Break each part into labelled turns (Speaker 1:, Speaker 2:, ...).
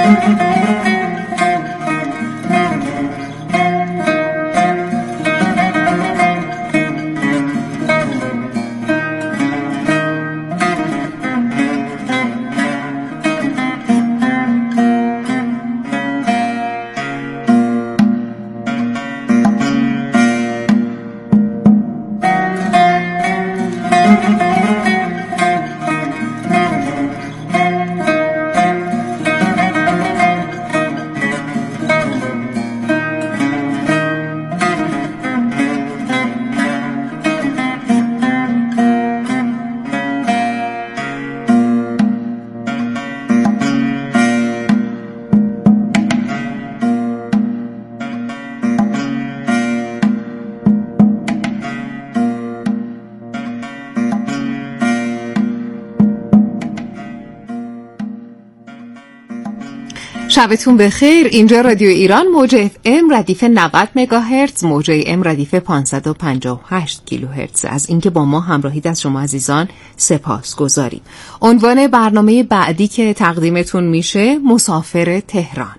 Speaker 1: شبتون بخیر. اینجا رادیو ایران، موج اف ام ردیف 90 مگاهرتز، موج ام ردیف 558 کیلوهرتز. از اینکه با ما همراهید از شما عزیزان سپاسگزاریم. عنوان برنامه بعدی که تقدیمتون میشه مسافر تهران.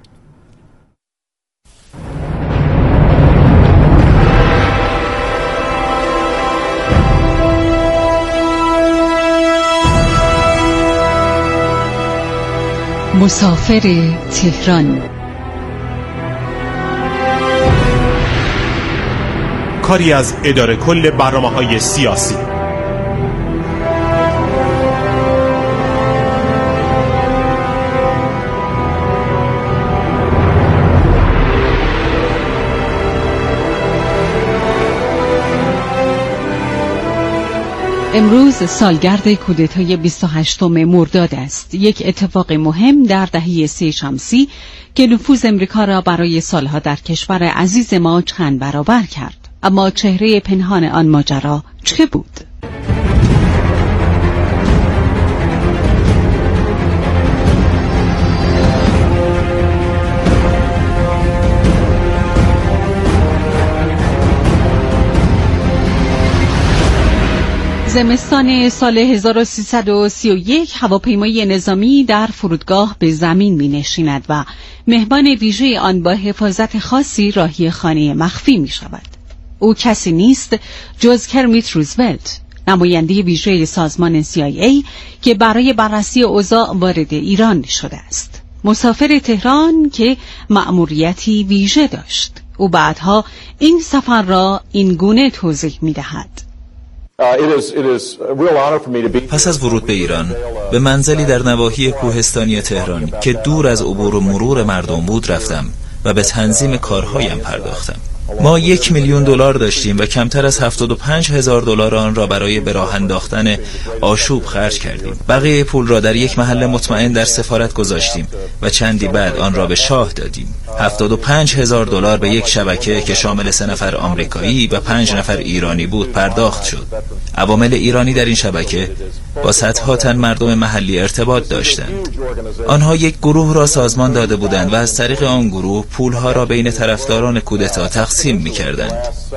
Speaker 2: مسافر تهران،
Speaker 3: کاری از اداره کل برنامه‌های سیاسی.
Speaker 2: امروز سالگرد کودتای 28 مرداد است، یک اتفاق مهم در دهه 30 شمسی که نفوذ امریکا را برای سالها در کشور عزیز ما چند برابر کرد. اما چهره پنهان آن ماجرا چه بود؟ زمستان سال 1331 هواپیمای نظامی در فرودگاه به زمین می نشیند و مهمان ویژه آن با حفاظت خاصی راهی خانه مخفی می شود. او کسی نیست جز کرمیت روزولت، نماینده ویژه سازمان CIA که برای بررسی اوضاع وارد ایران شده است. مسافر تهران که مأموریتی ویژه داشت. او بعدها این سفر را این گونه توضیح می دهد.
Speaker 4: پس از ورود به ایران به منزلی در نواحی کوهستانی تهران که دور از عبور و مرور مردم بود رفتم و به تنظیم کارهایم پرداختم. ما $1,000,000 داشتیم و کمتر از $75,000 آن را برای به راه انداختن آشوب خرج کردیم. بقیه پول را در یک محل مطمئن در سفارت گذاشتیم و چندی بعد آن را به شاه دادیم. $75,000 به یک شبکه که شامل 3 نفر آمریکایی و 5 نفر ایرانی بود پرداخت شد. عوامل ایرانی در این شبکه با صدها تن مردم محلی ارتباط داشتند. آنها یک گروه را سازمان داده بودند و از طریق آن گروه پولها را بین طرفداران کودتا تقسیم می‌کردند.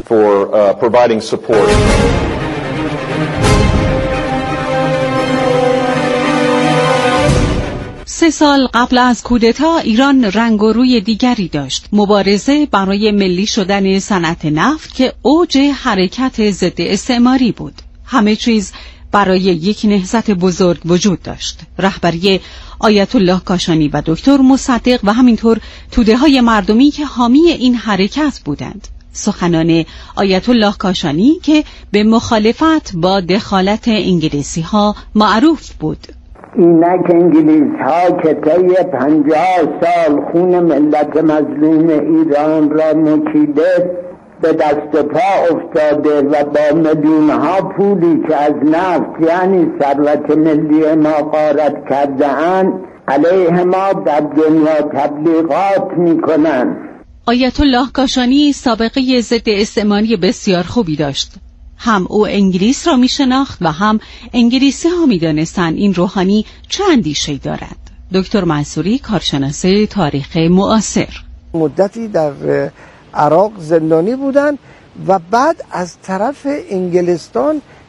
Speaker 2: 3 سال قبل از کودتا ایران رنگ و روی دیگری داشت. مبارزه برای ملی شدن صنعت نفت که اوج حرکت ضد استعماری بود. همه چیز برای یک نهضت بزرگ وجود داشت. رهبری آیت الله کاشانی و دکتر مصدق و همینطور توده‌های مردمی که حامی این حرکت بودند. سخنان آیت الله کاشانی که به مخالفت با دخالت انگلیسی‌ها معروف بود.
Speaker 5: اینک انگلیس‌ها که طی 50 سال خون ملت مظلوم ایران را مکیده به دست پا افتاده و با میلیون‌ها پولی که از نفت یعنی ثروت ملی ما غارت کرده اند علیه ما در دنیا تبلیغات می‌کنند.
Speaker 2: آیت الله کاشانی سابقه ضد استعماری بسیار خوبی داشت. هم او انگلیس را می شناخت و هم انگلیسی ها می دانستند این روحانی چه اندیشه‌ای دارد. دکتر منصوری کارشناس تاریخ معاصر:
Speaker 6: مدتی در عراق زندانی بودند و بعد از طرف انگلستان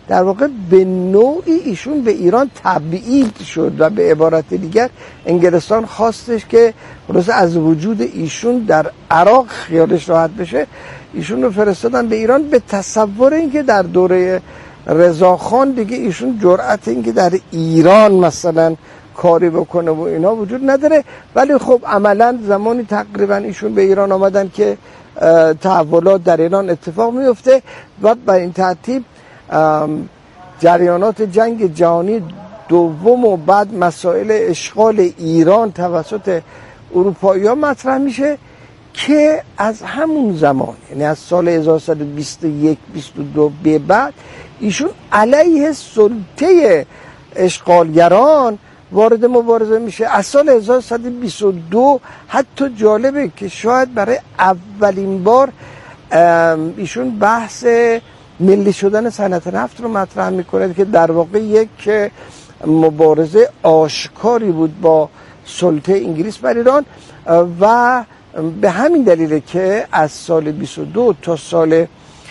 Speaker 6: در واقع به نوعی ایشون به ایران تبعید شد و به عبارت دیگر انگلستان خواستش که خلاص از وجود ایشون در عراق خیالش راحت بشه، ایشون رو فرستادن به ایران به تصور اینکه در دوره رضاخان دیگه ایشون جرأت اینکه در ایران مثلا کاری بکنه و اینا وجود نداره. ولی خب عملا زمانی تقریبا ایشون به ایران آمدن که تحولات در ایران اتفاق میفته و بر این ترتیب جریانات جنگ جهانی دوم و بعد مسائل اشغال ایران توسط اروپایی‌ها مطرح میشه که از همون زمان، یعنی از سال 1121 22 به بعد ایشون علیه سلطه اشغالگران وارد مبارزه میشه. از سال 1122 حتی جالبه که شاید برای اولین بار ایشون بحث ملی شدن صنعت نفت رو مطرح میکنه که در واقع یک مبارزه آشکاری بود با سلطه انگلیس بر ایران و به همین دلیله که از سال 22 تا سال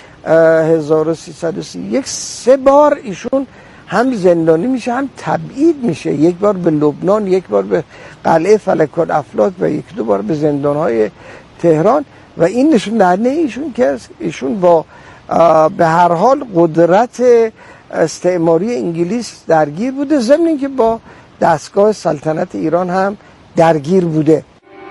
Speaker 6: 1331 3 بار ایشون هم زندانی میشه هم تبعید میشه، یک بار به لبنان، یک بار به قلعه فلک الافلاک و 1-2 بار به زندانهای تهران. و این نشون دهنده ایشون که ایشون با به هر حال قدرت استعماری انگلیس درگیر بوده، ضمن اینکه با دستگاه سلطنت ایران هم درگیر بوده.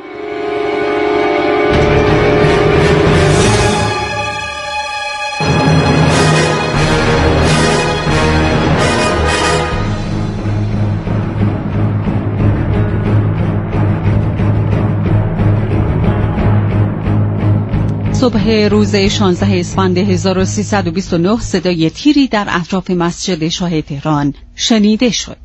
Speaker 2: صبح روز 16 اسفند 1329 صدای تیری در اطراف مسجد شاه تهران شنیده شد.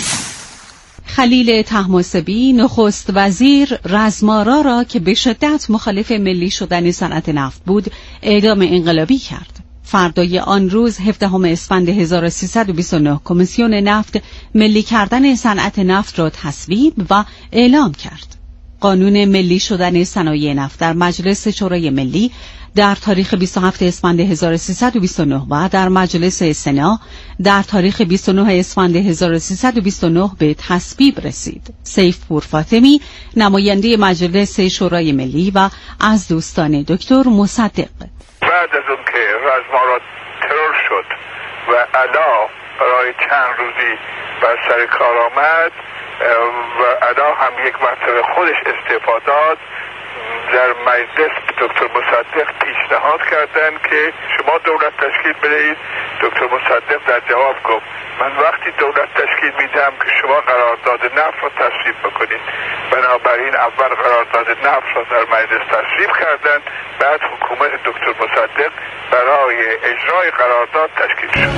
Speaker 2: خلیل طهماسبی نخست وزیر رزمارا را که به شدت مخالف ملی شدن صنعت نفت بود اعدام انقلابی کرد. فردای آن روز 17 اسفند 1329 کمیسیون نفت ملی کردن صنعت نفت را تصویب و اعلام کرد. قانون ملی شدن صنایع نفت در مجلس شورای ملی در تاریخ 27 اسفند 1329 و در مجلس سنا در تاریخ 29 اسفند 1329 به تصویب رسید. سیفپور فاطمی نماینده مجلس شورای ملی و از دوستان دکتر مصدق
Speaker 7: بعد از اون که رزمارا ترور شد و علا برای چند روزی بر سر کار آمد و علا هم یک مرتبه خودش استعفا داد، در مجلس دکتر مصدق پیشنهاد کردند که شما دولت تشکیل بدهید. دکتر مصدق در جواب گفت من وقتی دولت تشکیل میدم که شما قرارداد نفت را تصویب بکنید. بنابراین اول قرارداد نفت را در مجلس تصویب کردند، بعد حکومت دکتر مصدق برای اجرای قرارداد تشکیل شد.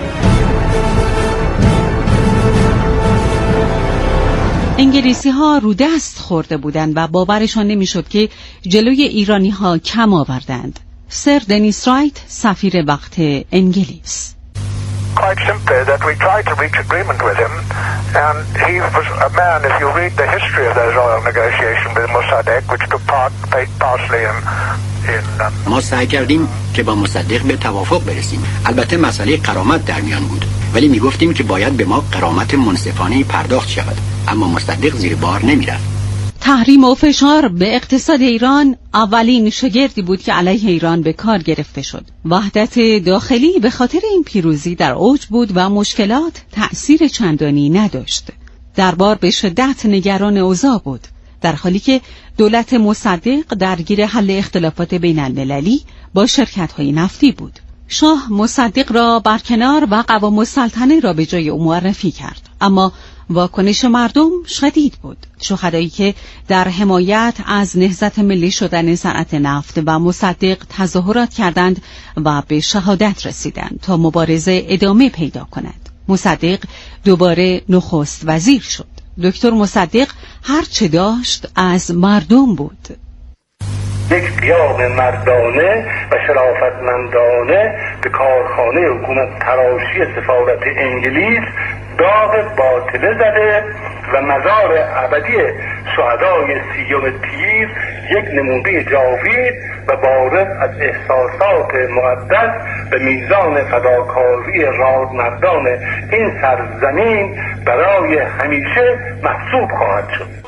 Speaker 2: انگلیسی ها رو دست خورده بودند و باورشان نمیشد که جلوی ایرانی ها کم آوردند. سر دنیس رایت سفیر وقت انگلیس
Speaker 7: Quite simply that we tried to reach agreement with him, and he was a man, if you read the history of those oil negotiations with Mossadegh, which took place partially in
Speaker 8: ما سعی کردیم که با مصدق به توافق برسیم. البته مسئله غرامت در میان بود، ولی میگفتیم که باید به ما غرامت منصفانه پرداخت شود، اما مصدق زیر بار نمیرفت.
Speaker 2: تحریم و فشار به اقتصاد ایران اولین شگردی بود که علیه ایران به کار گرفته شد. وحدت داخلی به خاطر این پیروزی در اوج بود و مشکلات تأثیر چندانی نداشت. دربار به شدت نگران اوضاع بود، در حالی که دولت مصدق درگیر حل اختلافات بین المللی با شرکت‌های نفتی بود. شاه مصدق را برکنار و قوام السلطنه را به جای او معرفی کرد، اما واکنش مردم شدید بود. شهدایی که در حمایت از نهضت ملی شدن صنعت نفت و مصدق تظاهرات کردند و به شهادت رسیدند تا مبارزه ادامه پیدا کند. مصدق دوباره نخست وزیر شد. دکتر مصدق هر چه داشت از مردم بود.
Speaker 7: یک قیام مردانه و شرافتمندانه به کارخانه حکومت تراشی سفارت انگلیس
Speaker 9: داغ باطله زده و مزار ابدی شهدای 30 تیر یک نمونه جاوید و بارز از احساسات مقدس به میزان فداکاری رادمردان این سرزمین برای همیشه محسوب خواهد شد.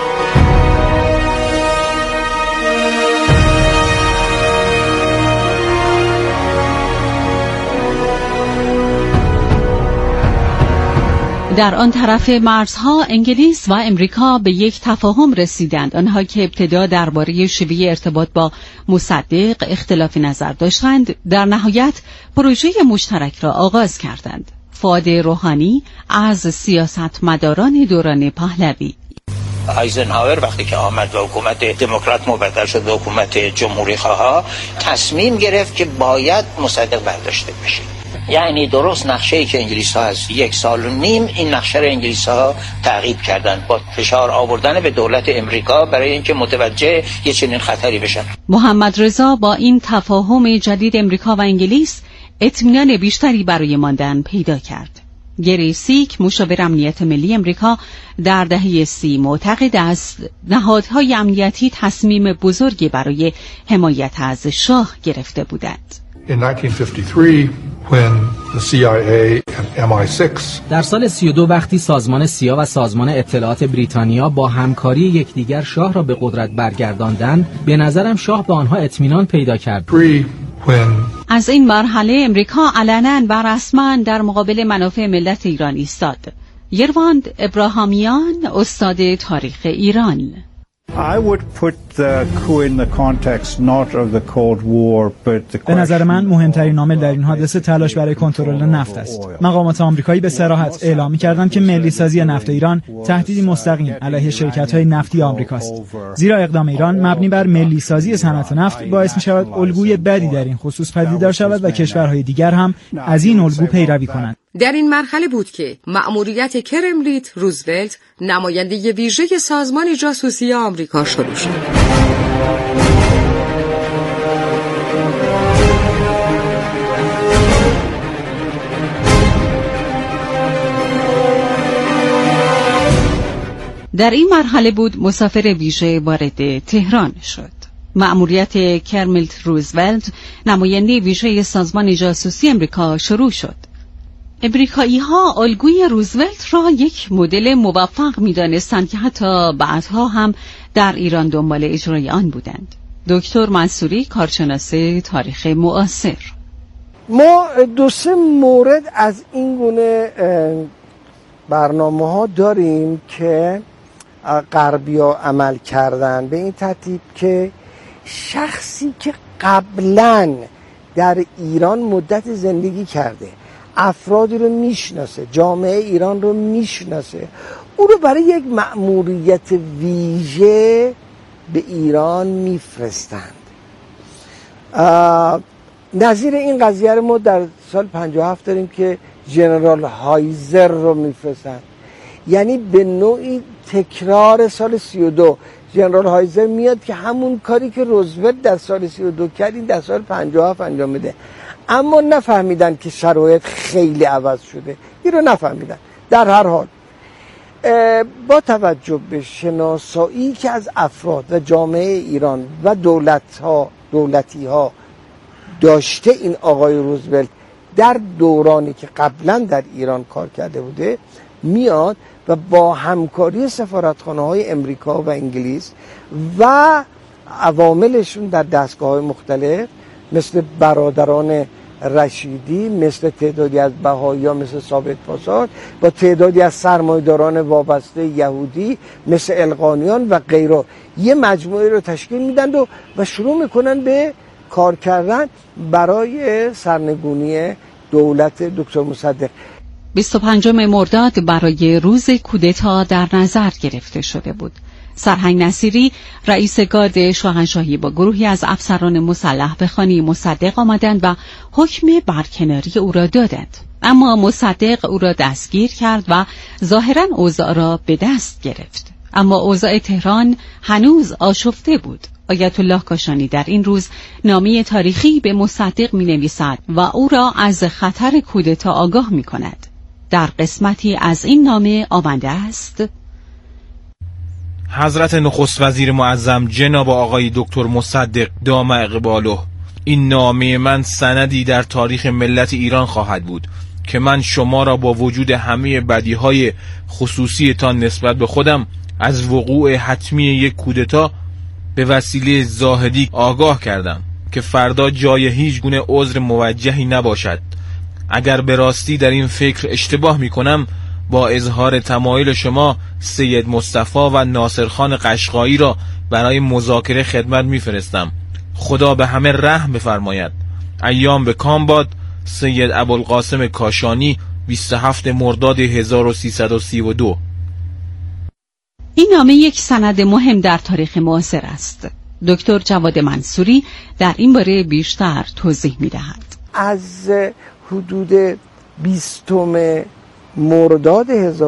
Speaker 2: در آن طرف مرزها انگلیس و امریکا به یک تفاهم رسیدند. آنها که ابتدا درباره شیوه ارتباط با مصدق اختلاف نظر داشتند، در نهایت پروژه مشترک را آغاز کردند. فؤاد روحانی از سیاستمداران دوران پهلوی:
Speaker 10: آیزنهاور وقتی که آمد و حکومت دموکرات مبدل شد به حکومت جمهوری خواه، تصمیم گرفت که باید مصدق برداشته بشه. یعنی درست نقشه‌ای که انگلیس‌ها از 1.5 سال این نقشه رو انگلیس‌ها تعقیب کردن با فشار آوردن به دولت امریکا برای اینکه متوجه یه چنین خطری بشن.
Speaker 2: محمد رضا با این تفاهم جدید امریکا و انگلیس اطمینان بیشتری برای ماندن پیدا کرد. گری سیک، مشاور امنیت ملی امریکا، در دهه 30 معتقد است نهادهای امنیتی تصمیم بزرگی برای حمایت از شاه گرفته بودند.
Speaker 11: In 1953, when the CIA and MI6
Speaker 12: در سال 32 وقتی سازمان سیا و سازمان اطلاعات بریتانیا با همکاری یکدیگر شاه را به قدرت برگرداندند، به نظرم شاه به آنها اطمینان پیدا کرد.
Speaker 2: از این مرحله امریکا علنا و رسما در مقابل منافع ملت ایران ایستاد. یرواند ابراهامیان، استاد تاریخ ایران:
Speaker 13: به نظر من مهمترین عامل در این حادثه تلاش برای کنترل نفت است. مقامات آمریکایی به صراحت اعلام کردند که ملی سازی نفت ایران تهدیدی مستقیم علیه شرکت‌های نفتی آمریکاست. زیرا اقدام ایران مبنی بر ملی سازی صنعت نفت باعث می‌شود الگوی بدی در این خصوص پدیدار شود و کشورهای دیگر هم از این الگو پیروی کنند.
Speaker 1: در این مرحله بود که مأموریت کرملیت روزولت، نماینده ویژه سازمان جاسوسی آمریکا، شروع شد.
Speaker 2: در این مرحله بود مسافر ویژه وارد تهران شد. مأموریت کرملیت روزولت، نماینده ویژه سازمان جاسوسی آمریکا، شروع شد. امریکایی‌ها الگوی روزولت را یک مدل موفق می‌دانستند که حتی بعدها هم در ایران دنبال اجرای آن بودند. دکتر منصوری، کارشناس تاریخ معاصر:
Speaker 6: ما 2-3 مورد از این گونه برنامه‌ها داریم که غربی‌ها عمل کردن، به این ترتیب که شخصی که قبلاً در ایران مدت زندگی کرده، افرادی رو میشناسه، جامعه ایران رو میشناسه، او رو برای یک مأموریت ویژه به ایران میفرستند. نظیر این قضیه رو ما در سال 57 داریم که ژنرال هایزر رو میفرستند. یعنی به نوعی تکرار سال 32. ژنرال هایزر میاد که همون کاری که روزولت در سال 32 کرد این در سال 57 انجام میده. اما نفهمیدن که شرایط خیلی عوض شده، این رو نفهمیدن. در هر حال با توجه به شناسایی که از افراد و جامعه ایران و دولتی ها داشته این آقای روزولت در دورانی که قبلا در ایران کار کرده بوده، میاد و با همکاری سفارتخانه‌های امریکا و انگلیس و عواملشون در دستگاه‌های مختلف مثل برادران رشیدی، مثل تعدادی از بهائی‌ها مثل ثابت پاسار، با تعدادی از سرمایه‌داران وابسته یهودی مثل القانیان و غیره، یه مجموعه رو تشکیل میدن و شروع میکنن به کار کردن برای سرنگونی دولت دکتر مصدق.
Speaker 2: 25 مرداد برای روز کودتا در نظر گرفته شده بود. سرهنگ نصیری، رئیس گارد شاهنشاهی، با گروهی از افسران مسلح به خانه مصدق آمدند و حکم برکناری او را دادند. اما مصدق او را دستگیر کرد و ظاهراً اوضاع را به دست گرفت. اما اوضاع تهران هنوز آشفته بود. آیت الله کاشانی در این روز نامه تاریخی به مصدق می نویسد و او را از خطر کودتا آگاه می کند. در قسمتی از این نامه آمده است:
Speaker 14: حضرت نخست وزیر معظم جناب آقای دکتر مصدق دام اقباله، این نامه من سندی در تاریخ ملت ایران خواهد بود که من شما را با وجود همه بدیهای خصوصی تان نسبت به خودم از وقوع حتمی یک کودتا به وسیله زاهدی آگاه کردم که فردا جای هیچ گونه عذر موجهی نباشد. اگر به راستی در این فکر اشتباه می کنم، با اظهار تمایل شما سید مصطفی و ناصرخان قشقایی را برای مذاکره خدمت می فرستم. خدا به همه رحم بفرماید. ایام به کام باد. سید ابوالقاسم کاشانی، 27 مرداد 1332.
Speaker 2: این نامه یک سند مهم در تاریخ معاصر است. دکتر جواد منصوری در این باره بیشتر توضیح می دهد.
Speaker 6: از حدود 20 مرداد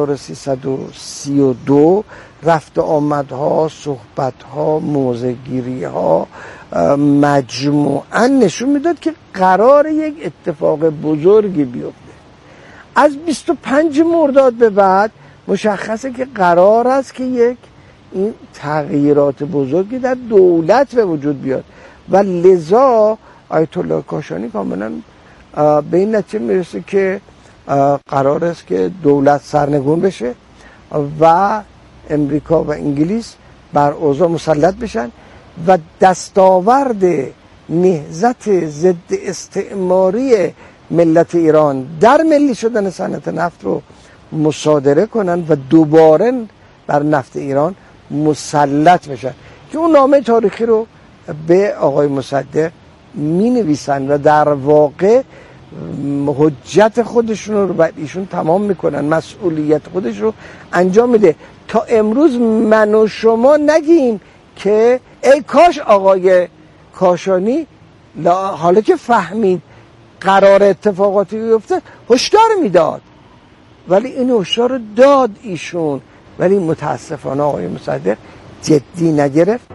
Speaker 6: 1332 رفت آمدها، صحبتها، موضع‌گیری‌ها مجموعاً نشون میداد که قرار یک اتفاق بزرگی بیفته. از 25 مرداد به بعد مشخصه که قرار است که این تغییرات بزرگی در دولت به وجود بیاد و لذا آیت الله کاشانی کاملا به این نتیجه میرسه که قرار است که دولت سرنگون بشه و امریکا و انگلیس بر اوضاع مسلط بشن و دستاورد نهضت ضد استعماری ملت ایران در ملی شدن صنعت نفت رو مصادره کنن و دوباره بر نفت ایران مسلط بشن که اون نامه تاریخی رو به آقای مصدق می نویسن و در واقع حجت خودشون رو بر ایشون تمام میکنن، مسئولیت خودش رو انجام میده تا امروز من و شما نگیم که ای کاش آقای کاشانی حالا که فهمید قرار اتفاقاتی بیفته هشدار میداد، ولی این هشدار رو داد ایشون، ولی متاسفانه آقای مصدق جدی نگرفت.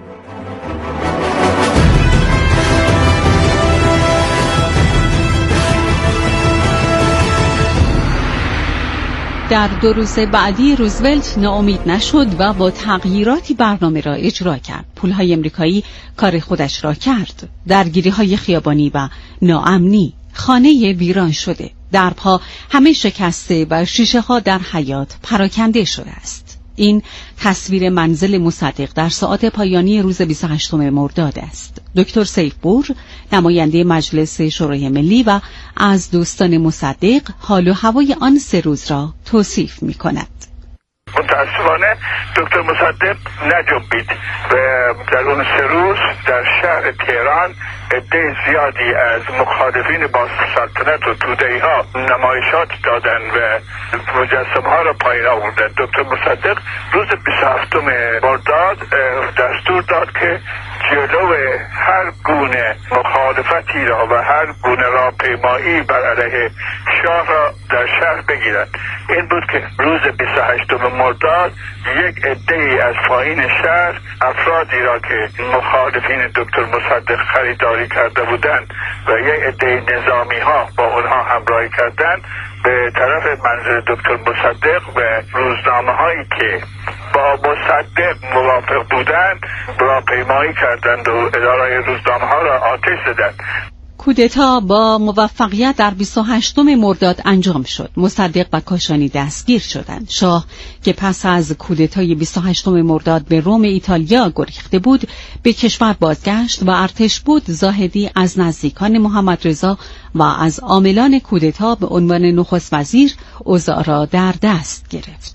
Speaker 2: در 2 روز بعدی روزولت ناامید نشد و با تغییراتی برنامه را اجرا کرد. پولهای امریکایی کار خودش را کرد. درگیری‌های خیابانی و ناامنی، خانه ویران شده، درها همه شکسته و شیشه‌ها در حیاط پراکنده شده است. این تصویر منزل مصدق در ساعات پایانی روز 28 مرداد است. دکتر سیفپور، نماینده مجلس شورای ملی و از دوستان مصدق، حال و هوای آن 3 روز را توصیف می کند.
Speaker 7: متاسفانه دکتر مصدق نجنبید و در اون 3 روز در شهر تهران عده زیادی از مخالفین با سلطنت و توده‌ای ها نمایشات دادن و مجسمه ها را پایین آوردن. دکتر مصدق روز 27 مرداد دستور داد که جلو هر گونه مخالفتی را و هر گونه راهپیمایی بر علیه شاه را در شهر بگیرند. این بود که روز 28 مرداد یک عده‌ای از پایین شهر افرادی را که مخالفین دکتر مصدق خریداری کرده بودند و یک عده نظامی ها با اونها همراهی کردند به طرف منزل دکتر مصدق و روزنامه هایی که با مصدق موافق بودند راهپیمایی کردند و اداره روزنامه ها را آتش زدند.
Speaker 2: کودتا با موفقیت در 28 مرداد انجام شد. مصدق و کاشانی دستگیر شدند. شاه که پس از کودتای 28 مرداد به روم ایتالیا گریخته بود، به کشور بازگشت و ارتشبود زاهدی از نزدیکان محمد رضا و از عاملان کودتا به عنوان نخست وزیر اوضاع را در دست گرفت.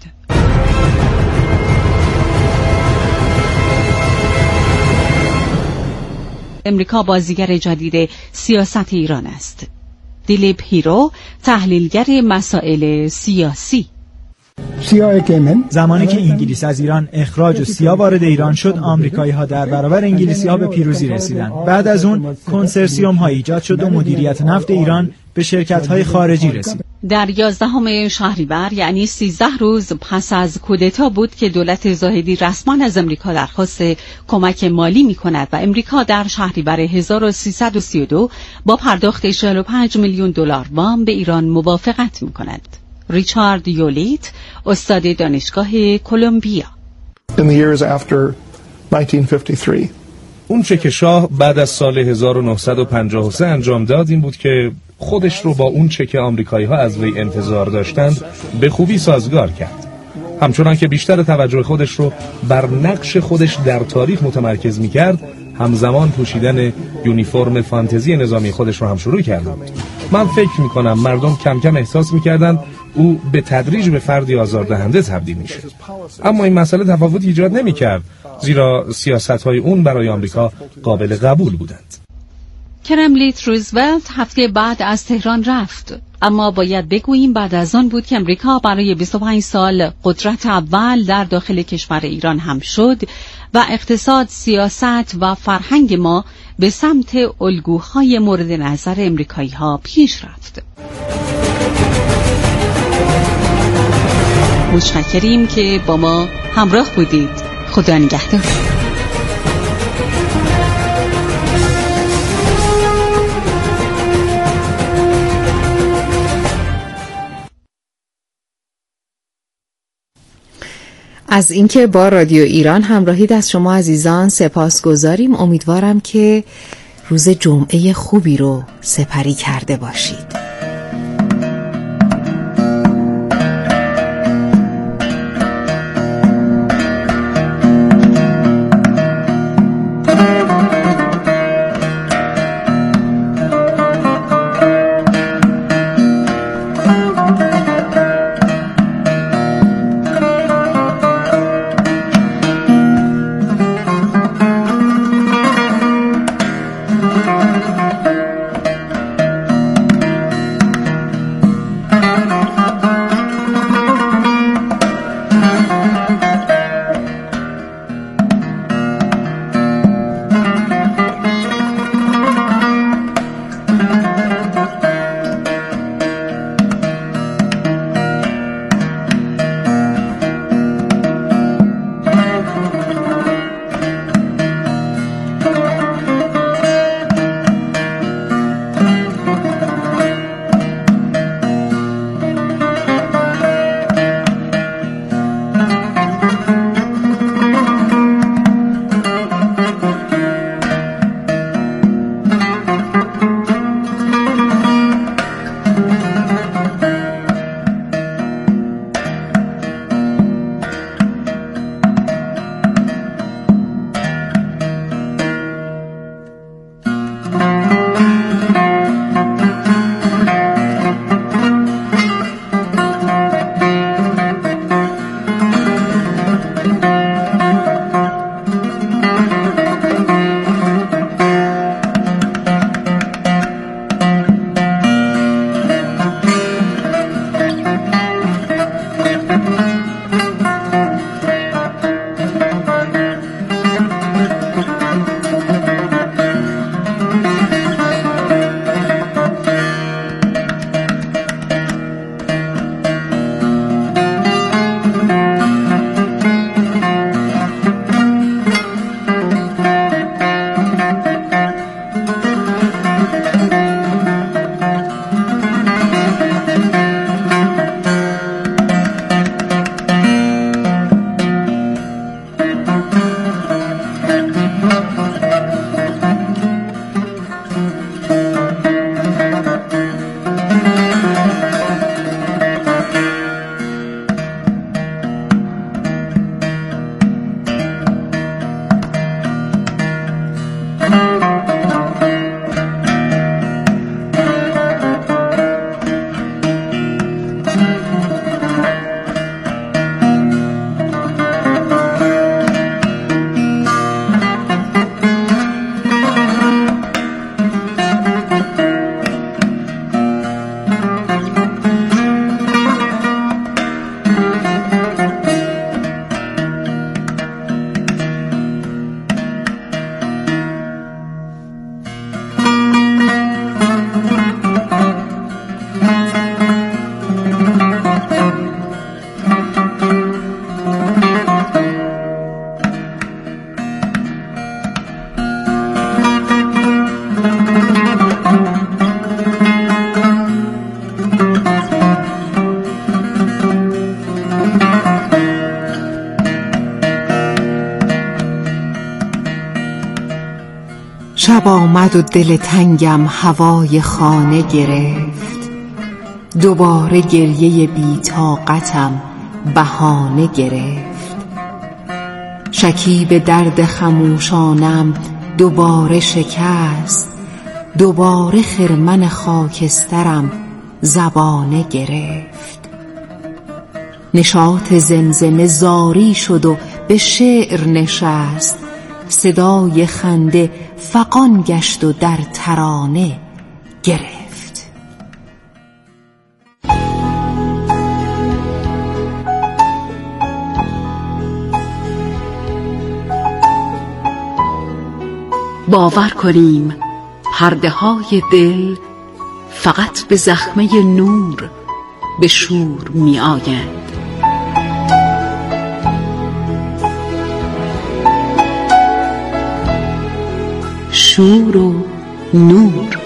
Speaker 2: امریکا بازیگر جدید سیاست ایران است. دیلیپ هیرو، تحلیلگر مسائل سیاسی.
Speaker 13: زمانی که انگلیس از ایران اخراج و سیا وارد ایران شد، آمریکایی‌ها در برابر انگلیسی‌ها به پیروزی رسیدند. بعد از اون کنسرسیوم‌ها ایجاد شد و مدیریت نفت ایران به شرکت‌های خارجی رسید.
Speaker 2: در 11 شهریور، یعنی 13 روز پس از کودتا بود که دولت زاهدی رسما از امریکا درخواست کمک مالی می‌کند و امریکا در شهریور 1332 با پرداخت 45 میلیون دلار وام به ایران موافقت می‌کند. ریچارد یولیت، استاد دانشگاه کلمبیا.
Speaker 11: In the years after 1953.
Speaker 15: اون چه که شاه بعد از سال 1953 انجام داد این بود که خودش رو با اون چه که آمریکایی‌ها از وی انتظار داشتند به خوبی سازگار کرد. همچنان که بیشتر توجه خودش رو بر نقش خودش در تاریخ متمرکز می‌کرد، همزمان پوشیدن یونیفرم فانتزی نظامی خودش رو هم شروع کرد. من فکر می‌کنم مردم کم کم احساس می‌کردند او به تدریج به فردی آزاردهنده تبدیل میشه. اما این مسئله تفاوتی ایجاد نمی‌کرد، زیرا سیاست‌های اون برای آمریکا قابل قبول بودند.
Speaker 2: کرملیت روزولت هفته بعد از تهران رفت، اما باید بگوییم بعد از آن بود که امریکا برای 25 سال قدرت اول در داخل کشور ایران هم شد و اقتصاد، سیاست و فرهنگ ما به سمت الگوهای مورد نظر امریکایی‌ها پیش رفت. متشکریم که با ما همراه بودید. خدا نگهدار.
Speaker 1: از اینکه با رادیو ایران همراهید از شما عزیزان سپاسگزاریم. امیدوارم که روز جمعه خوبی رو سپری کرده باشید. شب آمد و دل تنگم هوای خانه گرفت، دوباره گریه بی طاقتم بهانه گرفت. شکیب درد خموشانم دوباره شکست، دوباره خرمن خاکسترم زبانه گرفت. نشاط زمزمه زاری شد و به شعر نشست، صدای خنده فغان گشت و در ترانه گرفت.
Speaker 2: باور کنیم پرده های دل فقط به زخمه نور به شور می آیند. شور و نور.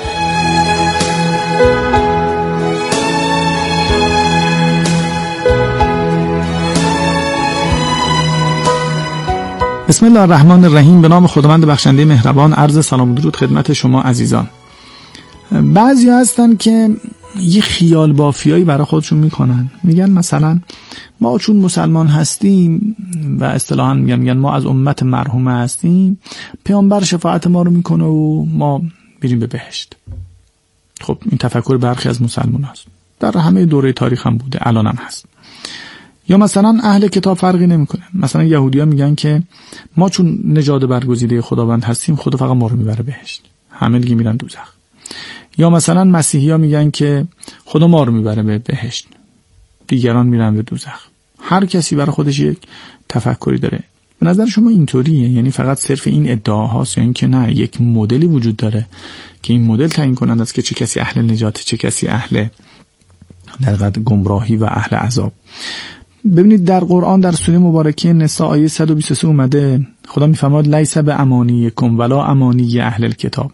Speaker 13: بسم الله الرحمن الرحیم. به نام خداوند بخشنده مهربان. عرض سلام و درود خدمت شما عزیزان. بعضی هستن که یه خیال بافیایی برای خودشون میکنن، میگن مثلا ما چون مسلمان هستیم و اصطلاحاً میگن ما از امت مرحومه هستیم، پیامبر شفاعت ما رو میکنه و ما بریم به بهشت. خب این تفکر برخی از مسلمان هست، در همه دوره تاریخ هم بوده، الان هم هست. یا مثلا اهل کتاب فرقی نمیکنه، مثلا یهودی‌ها میگن که ما چون نژاد برگزیده خداوند هستیم، خدا فقط ما رو میبره بهشت، همه دیگه میرن دوزخ. یا مثلا مسیحی‌ها میگن که خدا ما رو میبره به بهشت، دیگران میرن به دوزخ. هر کسی برای خودش یک تفکری داره. به نظر شما اینطوریه؟ یعنی فقط صرف این ادعاهاست یا اینکه نه یک مدلی وجود داره که این مدل تعیین کننده است که چه کسی اهل نجات، چه کسی اهل در واقع گمراهی و اهل عذاب؟ ببینید در قرآن در سوره مبارکه نساء آیه 123 اومده خدا میفرماد لیس به امانیکم ولا امانی اهل الکتاب،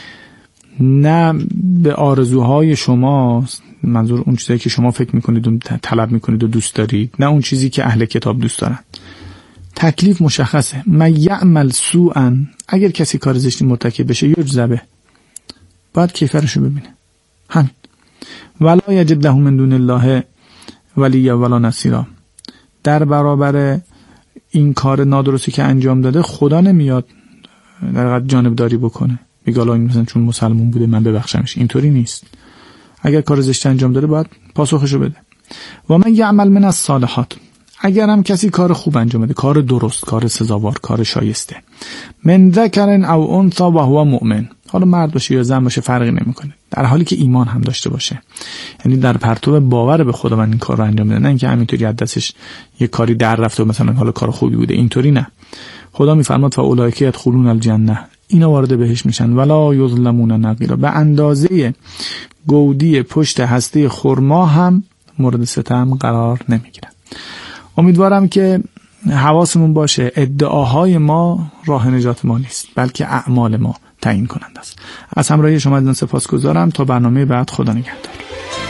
Speaker 13: نه به آرزوهای شما، منظور اون چیزایی که شما فکر میکنید و طلب میکنید و دوست دارید، نه اون چیزی که اهل کتاب دوست دارن. تکلیف مشخصه. من یعمل سوءا، اگر کسی کار زشتی مرتکب بشه یجزبه، باید کیفرشو ببینه. همین. ولا یجد له من دون الله ولی ولا نصیرا، در برابر این کار نادرستی که انجام داده خدا نمیاد در واقع جانبداری بکنه، میگه حالا این مثلا چون مسلمان بوده من ببخشمش. اینطوری نیست. اگر کار زشت انجام داده باید پاسخشو بده. و من یعمل من الصالحات، اگر هم کسی کار خوب انجام بده، کار درست، کار سزاوار، کار شایسته، من ذکر او انثی و هو مؤمن، حالا مرد باشه یا زن باشه فرقی نمیکنه، در حالی که ایمان هم داشته باشه، یعنی در پرتو باور به خداوند این کار رو انجام بده، نه اینکه همینطوری از دستش یه کاری در رفته و مثلا حالا کار خوبی بوده، اینطوری نه. خدا میفرماد فاولئک یدخلون الجنه، اینا وارد بهشت میشن، ولا یظلمون نقیرا، به اندازه گودی پشت هسته خرما هم مورد ستم قرار نمیگیرن. امیدوارم که حواسمون باشه ادعاهای ما راه نجات ما نیست، بلکه اعمال ما تعیین کننده است. از همراهی شما عزیزان سپاسگزارم. تا برنامه بعد، خدا نگهدار.